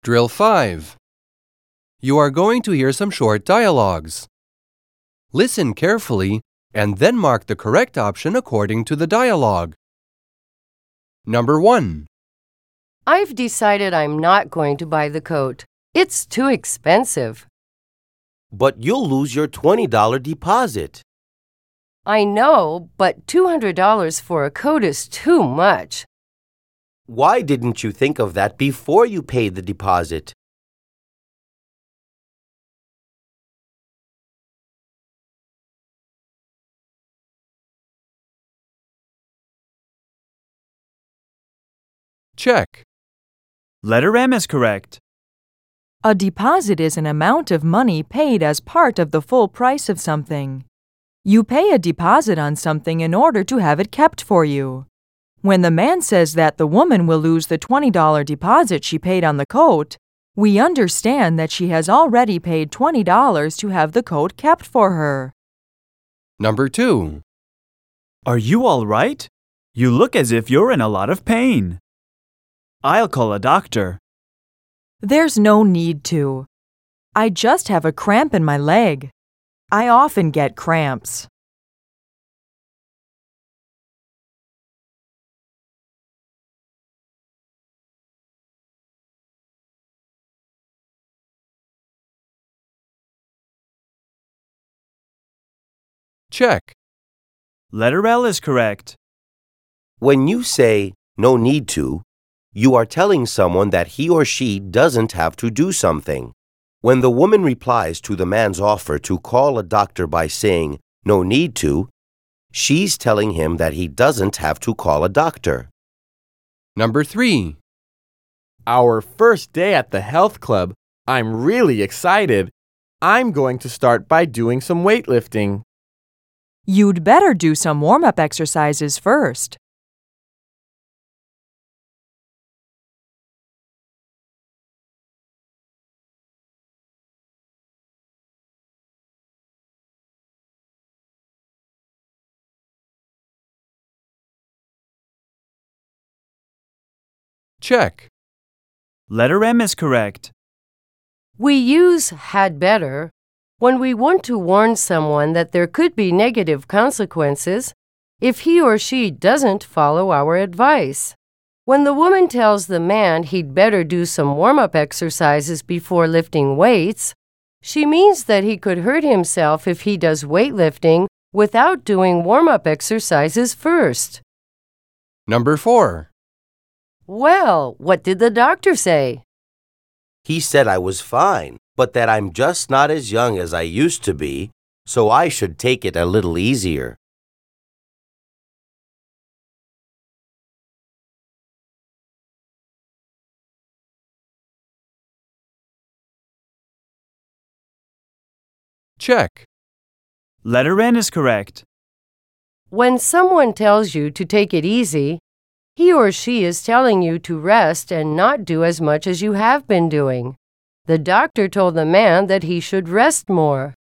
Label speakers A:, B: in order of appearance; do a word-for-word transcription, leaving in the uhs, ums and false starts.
A: Drill five. You are going to hear some short dialogues. Listen carefully and then mark the correct option according to the dialogue. Number one.
B: I've decided I'm not going to buy the coat. It's too expensive.
C: But you'll lose your twenty dollar deposit.
B: I know, but two hundred dollars for a coat is too much.
C: Why didn't you think of that before you paid the deposit?
A: Check.
D: Letter M is correct.
E: A deposit is an amount of money paid as part of the full price of something. You pay a deposit on something in order to have it kept for you. When the man says that the woman will lose the twenty dollar deposit she paid on the coat, we understand that she has already paid twenty dollars to have the coat kept for her.
A: Number two.
D: Are you all right? You look as if you're in a lot of pain. I'll call a doctor.
E: There's no need to. I just have a cramp in my leg. I often get cramps.
A: Check.
D: Letter L is correct.
C: When you say no need to, you are telling someone that he or she doesn't have to do something. When the woman replies to the man's offer to call a doctor by saying no need to, she's telling him that he doesn't have to call a doctor.
A: Number three.
F: Our first day at the health club. I'm really excited. I'm going to start by doing some weightlifting.
E: You'd better do some warm-up exercises first.
A: Check.
D: Letter M is correct.
B: We use had better when we want to warn someone that there could be negative consequences if he or she doesn't follow our advice. When the woman tells the man he'd better do some warm-up exercises before lifting weights, she means that he could hurt himself if he does weightlifting without doing warm-up exercises first.
A: Number four.
B: Well, what did the doctor say?
C: He said I was fine, but that I'm just not as young as I used to be, so I should take it a little easier.
A: Check.
D: Letter N is correct.
B: When someone tells you to take it easy, he or she is telling you to rest and not do as much as you have been doing. The doctor told the man that he should rest more.